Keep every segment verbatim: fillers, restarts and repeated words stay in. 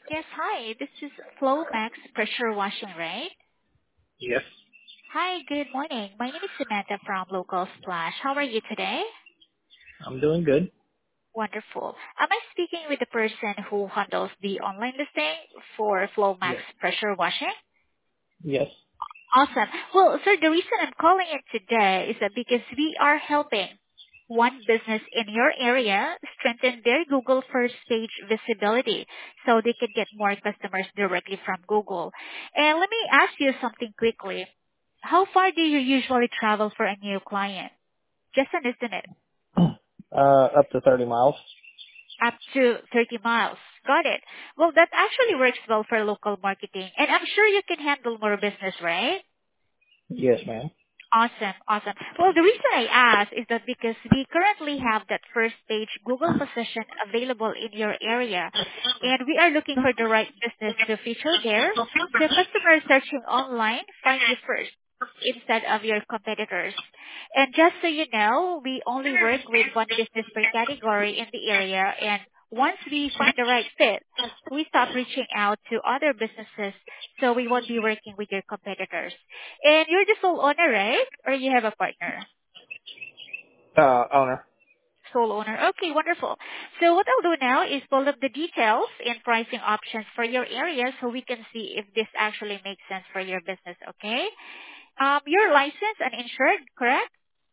Yes, hi. This is Flowmax Pressure Washing, right? Yes, Hi, good morning. My name is Samantha from Local Splash. How are you today? I'm doing good. Wonderful. Am I speaking with the person who handles the online listing for Flowmax Yes. Pressure Washing? Yes. Awesome. Well, sir, the reason I'm calling in today is that because we are helping one business in your area strengthen their Google first page visibility so they can get more customers directly from Google. And let me ask you something quickly. How far do you usually travel for a new client? Just an estimate. Uh, up to thirty miles. Up to thirty miles. Got it. Well, that actually works well for local marketing. And I'm sure you can handle more business, right? Yes, ma'am. Awesome, awesome. Well, the reason I ask is that because we currently have that first page Google position available in your area, and we are looking for the right business to feature there. So customers searching online find you first instead of your competitors. And just so you know, we only work with one business per category in the area, and once we find the right fit, we stop reaching out to other businesses so we won't be working with your competitors. And you're the sole owner, right? Or you have a partner? Uh, owner. Sole owner. Okay, wonderful. So what I'll do now is pull up the details and pricing options for your area so we can see if this actually makes sense for your business, okay? Um, you're licensed and insured, correct?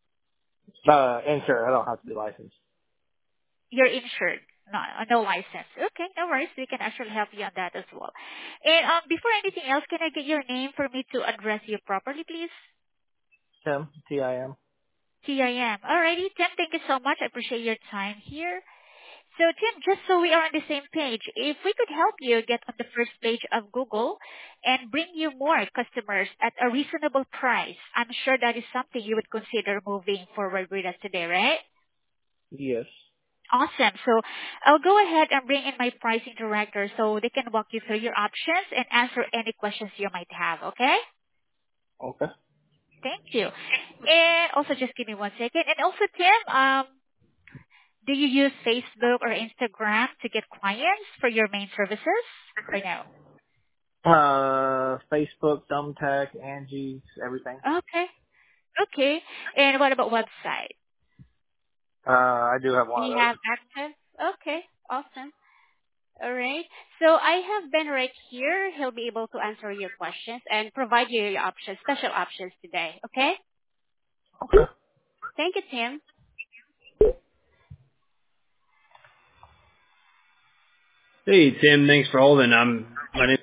Uh, insured. I don't have to be licensed. You're insured. No, no license. Okay, no worries. We can actually help you on that as well. And um, before anything else, can I get your name for me to address you properly, please? Tim, T I M. T I M. Alrighty, Tim, thank you so much. I appreciate your time here. So Tim, just so we are on the same page, if we could help you get on the first page of Google and bring you more customers at a reasonable price, I'm sure that is something you would consider moving forward with us today, right? Yes. Awesome. So I'll go ahead and bring in my pricing director so they can walk you through your options and answer any questions you might have, okay? Okay. Thank you. And also just give me one second. And also Tim, um, do you use Facebook or Instagram to get clients for your main services or no? Uh, Facebook, Thumbtack, Angie's, everything. Okay. Okay. And what about website? Uh, I do have Do one of you those. have access? Okay. Awesome. All right. So I have Ben right here. He'll be able to answer your questions and provide you your options, special options today. Okay? Okay. Thank you, Tim. Hey, Tim. Thanks for holding. I'm my name